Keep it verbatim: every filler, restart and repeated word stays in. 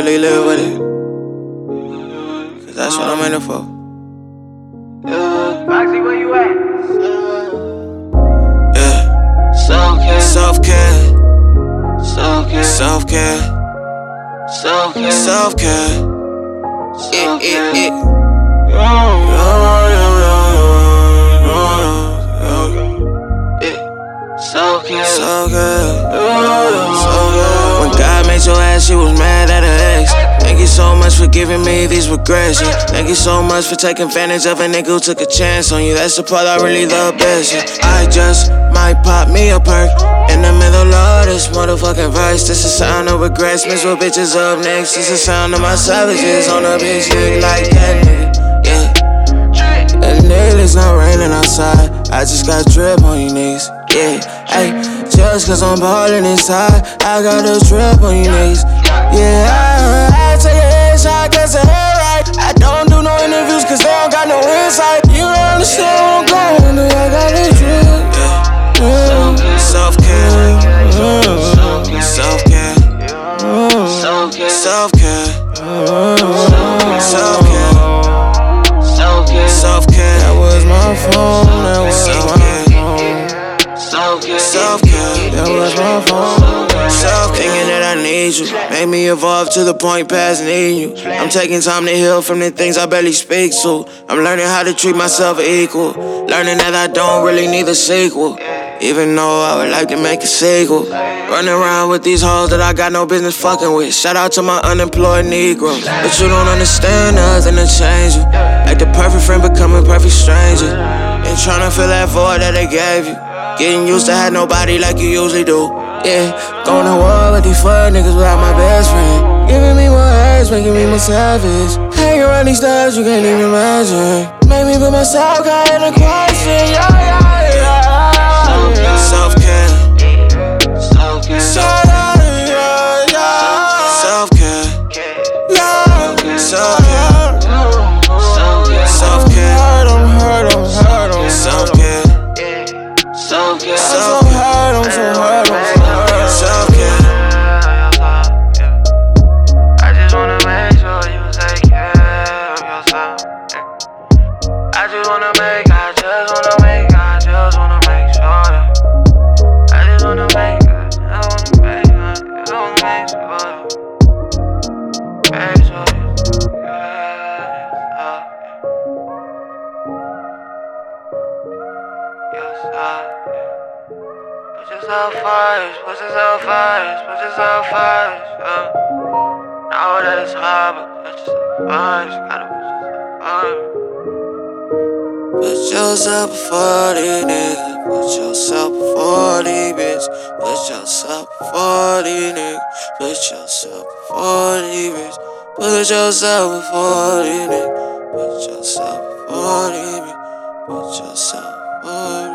really live with it. Cause that's what I'm in it for. Foxy, where you at? Yeah. Self-care, Self-care, self-care, self-care, self-care, self-care. Yeah, yeah, yeah. so good, So good, so good. When God made your ass, she was mad at her ex. Thank you so much for giving me these regrets. Yeah. Thank you so much for taking advantage of a nigga who took a chance on you. That's the part I really love best. Yeah. I just might pop me a perk in the middle of this motherfucking verse. This is sound of regrets. Miss what bitches up next. This is sound of my savages on a bitch nigga like that nigga. Yeah. And nigga, it's not raining outside. I just got drip on you niggas. Yeah, ayy, just cause I'm ballin' inside, I got a drip on you niggas. Yeah, I, I take a headshot cause the head right. I don't do no interviews cause they don't got no insight. You don't understand where I'm going, dude, I got a drip. Yeah, yeah. Self-care, yeah. Self-care, self-care, self-care, self-care, self-care, self-care. That was my phone, that was my self-care, self-care, that was my phone. Self-care, thinking that I need you made me evolve to the point past needing you. I'm taking time to heal from the things I barely speak to. I'm learning how to treat myself equal, learning that I don't really need a sequel, even though I would like to make a sequel. Running around with these hoes that I got no business fucking with. Shout out to my unemployed Negroes, but you don't understand nothing to change you. Like the perfect friend becoming perfect stranger, and trying to fill that void that they gave you. Getting used to have nobody like you usually do. Yeah, going to war with these fuck niggas without my best friend. Giving me more hurts, making me more savage. Hanging around these stars you can't even imagine. Made me put myself out in a question. Yeah, yeah, yeah. Self-care, self-care, self-care, yeah, yeah. Self-care, yeah, self-care, self-care. Hurt 'em, hurt 'em, hurt 'em. Self-care, self-care, I'm so hurt, I'm so hurt, I'm so hurt. Self-care. I just wanna make sure you take care of yourself. I just wanna make, I just wanna make, I just wanna make sure that I just wanna make, I just wanna make, I just wanna make sure that make sure you take care of yourself. Put yourself first, put yourself first, put yourself first, yeah. Know that it's hard, but put yourself first, gotta put yourself first. Put yourself before these niggas. Put yourself before these bitches. Put yourself before these niggas. Put yourself before these bitches. Put yourself before these niggas. Put yourself before these bitches. Put yourself before